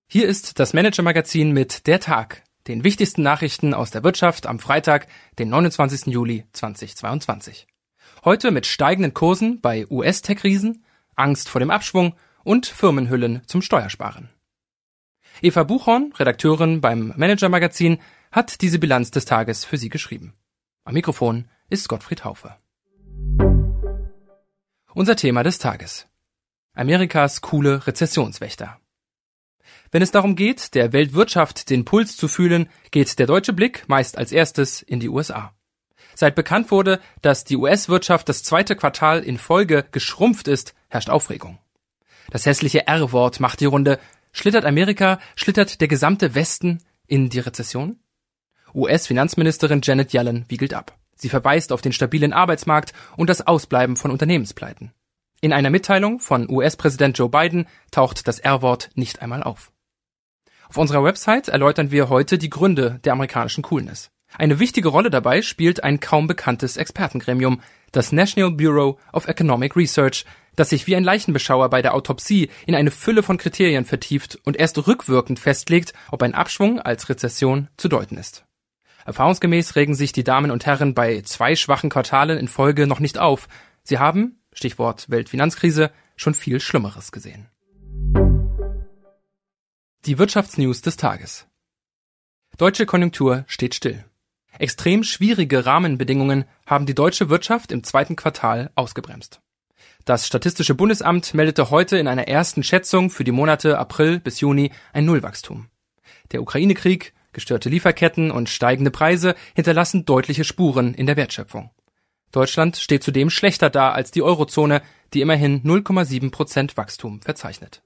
Hier ist das Manager-Magazin mit Der Tag, den wichtigsten Nachrichten aus der Wirtschaft am Freitag, den 29. Juli 2022. Heute mit steigenden Kursen bei US-Tech-Riesen, Angst vor dem Abschwung und Firmenhüllen zum Steuersparen. Eva Buchhorn, Redakteurin beim Manager-Magazin, hat diese Bilanz des Tages für Sie geschrieben. Am Mikrofon ist Gottfried Haufe. Unser Thema des Tages: Amerikas coole Rezessionswächter. Wenn es darum geht, der Weltwirtschaft den Puls zu fühlen, geht der deutsche Blick meist als erstes in die USA. Seit bekannt wurde, dass die US-Wirtschaft das zweite Quartal in Folge geschrumpft ist, herrscht Aufregung. Das hässliche R-Wort macht die Runde. Schlittert Amerika, schlittert der gesamte Westen in die Rezession? US-Finanzministerin Janet Yellen wiegelt ab. Sie verweist auf den stabilen Arbeitsmarkt und das Ausbleiben von Unternehmenspleiten. In einer Mitteilung von US-Präsident Joe Biden taucht das R-Wort nicht einmal auf. Auf unserer Website erläutern wir heute die Gründe der amerikanischen Coolness. Eine wichtige Rolle dabei spielt ein kaum bekanntes Expertengremium, das National Bureau of Economic Research, das sich wie ein Leichenbeschauer bei der Autopsie in eine Fülle von Kriterien vertieft und erst rückwirkend festlegt, ob ein Abschwung als Rezession zu deuten ist. Erfahrungsgemäß regen sich die Damen und Herren bei 2 schwachen Quartalen in Folge noch nicht auf. Sie haben, Stichwort Weltfinanzkrise, schon viel Schlimmeres gesehen. Die Wirtschaftsnews des Tages. Deutsche Konjunktur steht still. Extrem schwierige Rahmenbedingungen haben die deutsche Wirtschaft im zweiten Quartal ausgebremst. Das Statistische Bundesamt meldete heute in einer ersten Schätzung für die Monate April bis Juni ein Nullwachstum. Der Ukraine-Krieg, gestörte Lieferketten und steigende Preise hinterlassen deutliche Spuren in der Wertschöpfung. Deutschland steht zudem schlechter da als die Eurozone, die immerhin 0,7% Wachstum verzeichnet.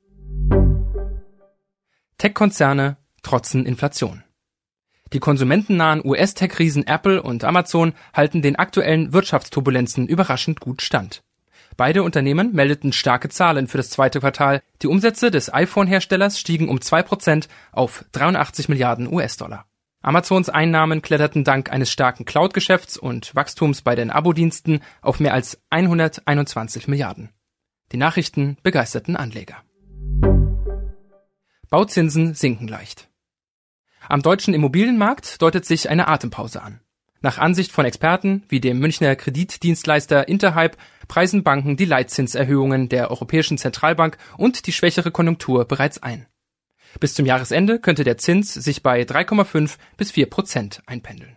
Tech-Konzerne trotzen Inflation. Die konsumentennahen US-Tech-Riesen Apple und Amazon halten den aktuellen Wirtschaftsturbulenzen überraschend gut stand. Beide Unternehmen meldeten starke Zahlen für das zweite Quartal. Die Umsätze des iPhone-Herstellers stiegen um 2% auf 83 Milliarden US-Dollar. Amazons Einnahmen kletterten dank eines starken Cloud-Geschäfts und Wachstums bei den Abo-Diensten auf mehr als 121 Milliarden. Die Nachrichten begeisterten Anleger. Bauzinsen sinken leicht. Am deutschen Immobilienmarkt deutet sich eine Atempause an. Nach Ansicht von Experten wie dem Münchner Kreditdienstleister Interhyp preisen Banken die Leitzinserhöhungen der Europäischen Zentralbank und die schwächere Konjunktur bereits ein. Bis zum Jahresende könnte der Zins sich bei 3,5 bis 4% einpendeln.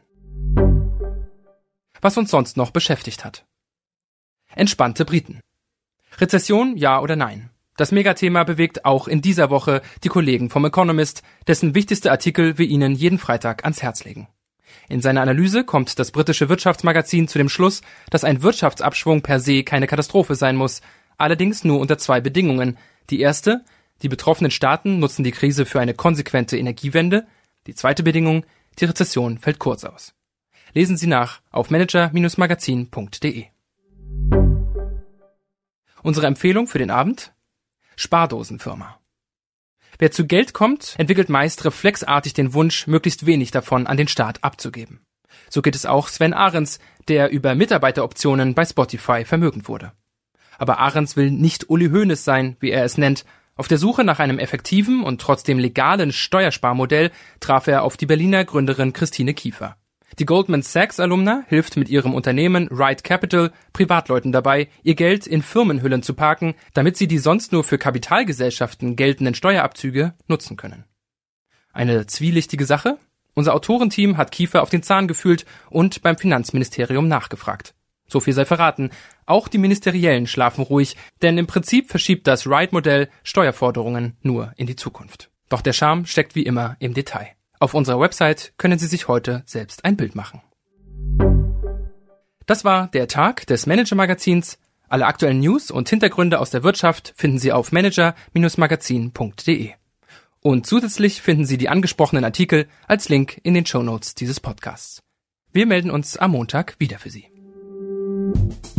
Was uns sonst noch beschäftigt hat. Entspannte Briten. Rezession, ja oder nein? Das Megathema bewegt auch in dieser Woche die Kollegen vom Economist, dessen wichtigste Artikel wir Ihnen jeden Freitag ans Herz legen. In seiner Analyse kommt das britische Wirtschaftsmagazin zu dem Schluss, dass ein Wirtschaftsabschwung per se keine Katastrophe sein muss, allerdings nur unter 2 Bedingungen. Die erste: Die betroffenen Staaten nutzen die Krise für eine konsequente Energiewende. Die zweite Bedingung: Die Rezession fällt kurz aus. Lesen Sie nach auf manager-magazin.de. Unsere Empfehlung für den Abend: Spardosenfirma. Wer zu Geld kommt, entwickelt meist reflexartig den Wunsch, möglichst wenig davon an den Staat abzugeben. So geht es auch Sven Ahrens, der über Mitarbeiteroptionen bei Spotify vermögend wurde. Aber Ahrens will nicht Uli Hoeneß sein, wie er es nennt. Auf der Suche nach einem effektiven und trotzdem legalen Steuersparmodell traf er auf die Berliner Gründerin Christine Kiefer. Die Goldman Sachs-Alumna hilft mit ihrem Unternehmen Right Capital Privatleuten dabei, ihr Geld in Firmenhüllen zu parken, damit sie die sonst nur für Kapitalgesellschaften geltenden Steuerabzüge nutzen können. Eine zwielichtige Sache? Unser Autorenteam hat Kiefer auf den Zahn gefühlt und beim Finanzministerium nachgefragt. So viel sei verraten, auch die Ministeriellen schlafen ruhig, denn im Prinzip verschiebt das Right-Modell Steuerforderungen nur in die Zukunft. Doch der Charme steckt wie immer im Detail. Auf unserer Website können Sie sich heute selbst ein Bild machen. Das war der Tag des Manager-Magazins. Alle aktuellen News und Hintergründe aus der Wirtschaft finden Sie auf manager-magazin.de. Und zusätzlich finden Sie die angesprochenen Artikel als Link in den Shownotes dieses Podcasts. Wir melden uns am Montag wieder für Sie.